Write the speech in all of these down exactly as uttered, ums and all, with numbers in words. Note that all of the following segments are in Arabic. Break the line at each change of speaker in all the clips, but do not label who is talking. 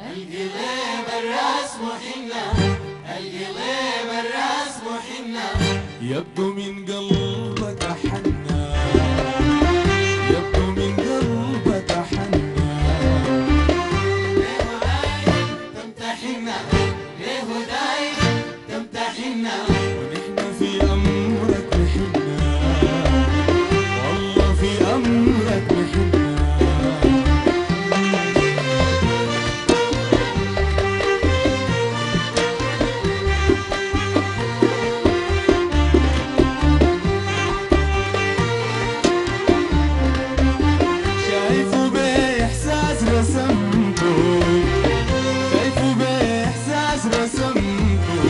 القلب الرسم حنة، القلب الرسم حنة،
يبدو من قلبك حنة، يبدو من قلبك حنة،
ليه دايم تمتحنا، ليه دايم تمتحنا،
ونحن في أمرك نحنة، والله في أمرك نحنة. شايفه بإحساس رسمته، شايفه بإحساس رسمته،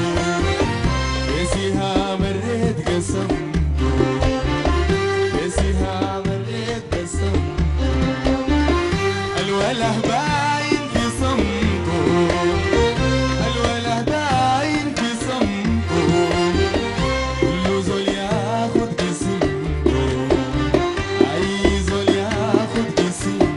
بسها مريت قسمته، بسها مريت قسمته، الوله باين في صمته، الوله باين في صمته، كل زول ياخد قسمته، أي زول ياخد قسمته.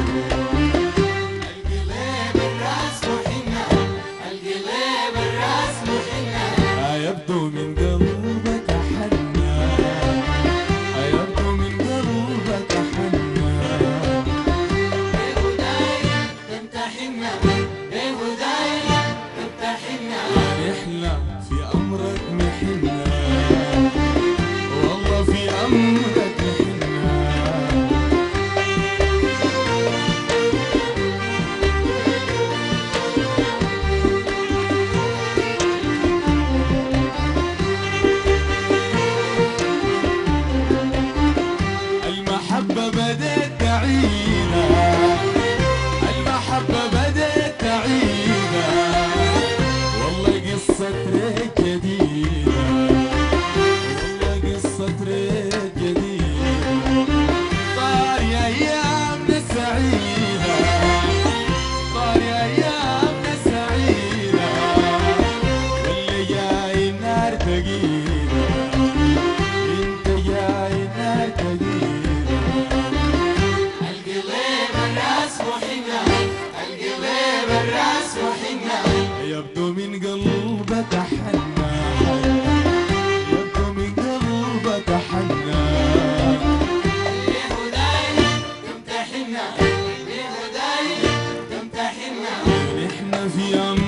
القلب الرسم حنة، القلب الرسم حنة،
يبدو من قلبك حنة، يبدو من قلبك حنة،
ليه دايم تمتحنا، ليه دايم تمتحنا،
نحلى في أمرك نحنة، والله في أمرك نحنة. المحبة بدأت تعيدها، المحبة بدأت تعيدها، والله قصة ريت جديدة، والله قصة ريت جديدة، طار يا أيامنا السعيدة، طار يا أيامنا السعيدة، واللي جاي نار تقيلة، انت جاي نار تقيلة.
القلب الرسم حنة، القلب الرسم حنة،
يبدو من قلبك حنة، يبدو من قلبك حنة،
ليه دايم تمتحنا، ليه دايم تمتحنا،
نحن في أمرك